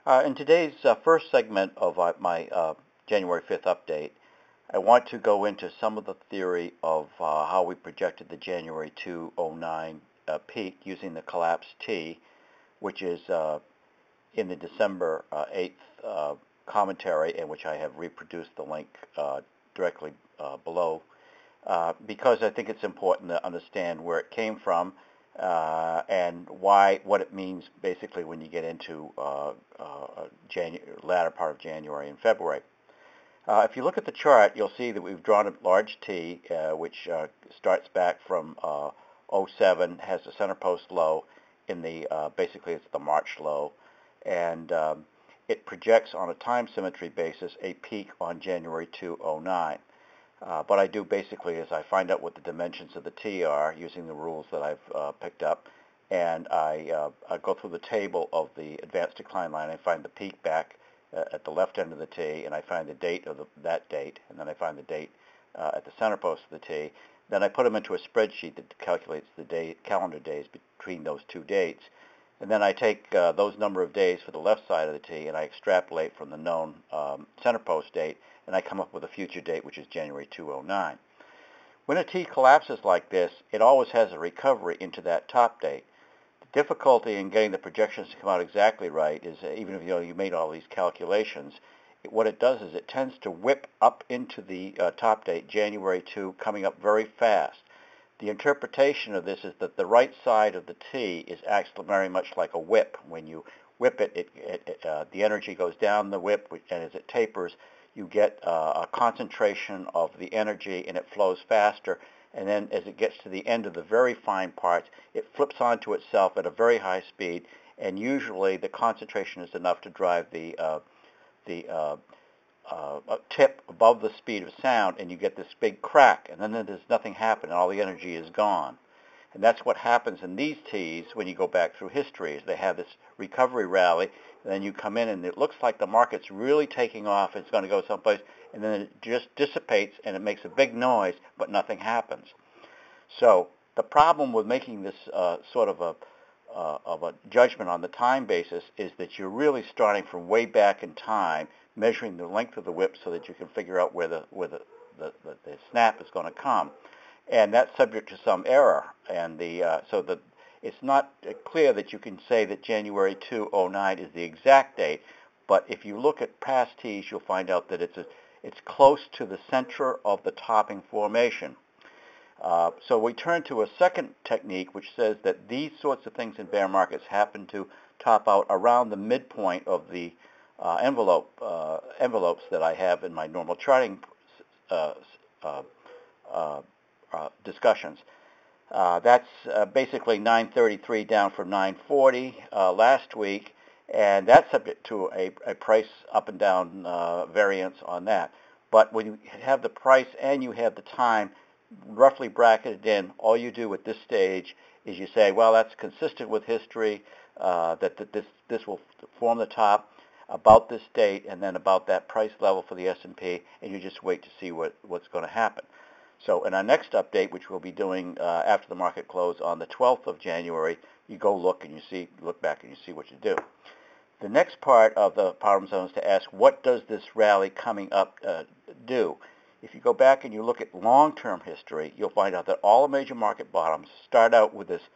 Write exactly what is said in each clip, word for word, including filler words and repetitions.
Uh, in today's uh, first segment of uh, my uh, January fifth update, I want to go into some of the theory of uh, how we projected the January two thousand nine uh, peak using the collapse T, which is uh, in the December uh, eighth uh, commentary, in which I have reproduced the link uh, directly uh, below, uh, because I think it's important to understand where it came from uh, and why, what it means basically when you get into uh, uh, Janu- latter part of January and February. Uh, if you look at the chart, you'll see that we've drawn a large T, uh, which uh, starts back from uh, oh seven, has a center post low in the, uh, basically it's the March low, and um, it projects on a time symmetry basis a peak on January two thousand nine. Uh, what I do basically is I find out what the dimensions of the T are using the rules that I've uh, picked up, and I, uh, I go through the table of the advanced decline line. I find the peak back uh, at the left end of the T, and I find the date of the, that date, and then I find the date uh, at the center post of the T. Then I put them into a spreadsheet that calculates the day, calendar days between those two dates. And then I take uh, those number of days for the left side of the T, and I extrapolate from the known um, center post date, and I come up with a future date, which is January two thousand nine. When a T collapses like this, it always has a recovery into that top date. The difficulty in getting the projections to come out exactly right is uh, even if you know you made all these calculations, it, what it does is it tends to whip up into the uh, top date, January second, coming up very fast. The interpretation of this is that the right side of the T is actually very much like a whip. When you whip it, it, it uh, the energy goes down the whip, and as it tapers, you get uh, a concentration of the energy, and it flows faster. And then as it gets to the end of the very fine parts, it flips onto itself at a very high speed, and usually the concentration is enough to drive the uh, the uh, Uh, a tip above the speed of sound, and you get this big crack, and then there's nothing happening, all the energy is gone. And that's what happens in these T's when you go back through history, is they have this recovery rally, and then you come in and it looks like the market's really taking off, it's going to go someplace, and then it just dissipates and it makes a big noise, but nothing happens. So the problem with making this uh, sort of a uh, of a judgment on the time basis is that you're really starting from way back in time, measuring the length of the whip so that you can figure out where the where the, the, the, the snap is going to come, and that's subject to some error. And the uh, so that it's not uh, clear that you can say that January two thousand nine is the exact date. But if you look at past T's, you'll find out that it's a, it's close to the center of the topping formation. Uh, so we turn to a second technique, which says that these sorts of things in bear markets happen to top out around the midpoint of the uh, envelope uh, envelopes that I have in my normal charting uh, uh, uh, uh, discussions. Uh, that's uh, basically nine thirty-three down from nine forty uh, last week, and that's subject to a, a price up and down uh, variance on that. But when you have the price and you have the time roughly bracketed in, all you do at this stage is you say, well, that's consistent with history, uh, that, that this, this will form the top about this date and then about that price level for the S and P, and you just wait to see what, what's going to happen. So in our next update, which we'll be doing uh, after the market close on the twelfth of January, you go look and you see, look back and you see what you do. The next part of the problem zone is to ask, what does this rally coming up uh, do? If you go back and you look at long-term history, you'll find out that all the major market bottoms start out with this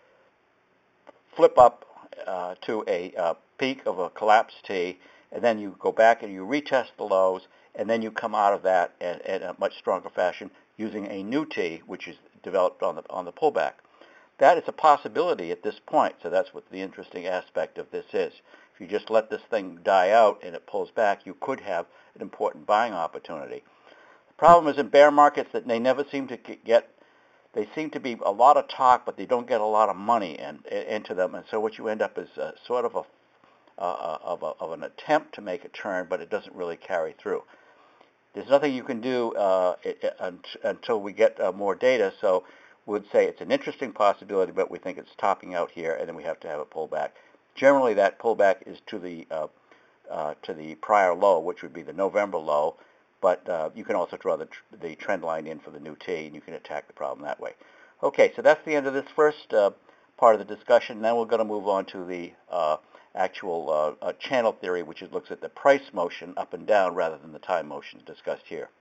flip up uh, to a uh, peak of a collapsed T, and then you go back and you retest the lows, and then you come out of that in, in a much stronger fashion using a new T, which is developed on the on the pullback. That is a possibility at this point, so that's what the interesting aspect of this is. If you just let this thing die out and it pulls back, you could have an important buying opportunity. The problem is in bear markets that they never seem to get, they seem to be a lot of talk, but they don't get a lot of money in, in, into them, and so what you end up is a, sort of a, uh, of, a, of an attempt to make a turn, but it doesn't really carry through. There's nothing you can do uh, it, it, until we get uh, more data, so we'd say it's an interesting possibility, but we think it's topping out here, and then we have to have a pullback. Generally, that pullback is to the uh, uh, to the prior low, which would be the November low, but uh, you can also draw the, tr the trend line in for the new T, and you can attack the problem that way. Okay, so that's the end of this first uh, part of the discussion. Now we're going to move on to the uh, actual uh, uh, channel theory, which is, looks at the price motion up and down rather than the time motion discussed here.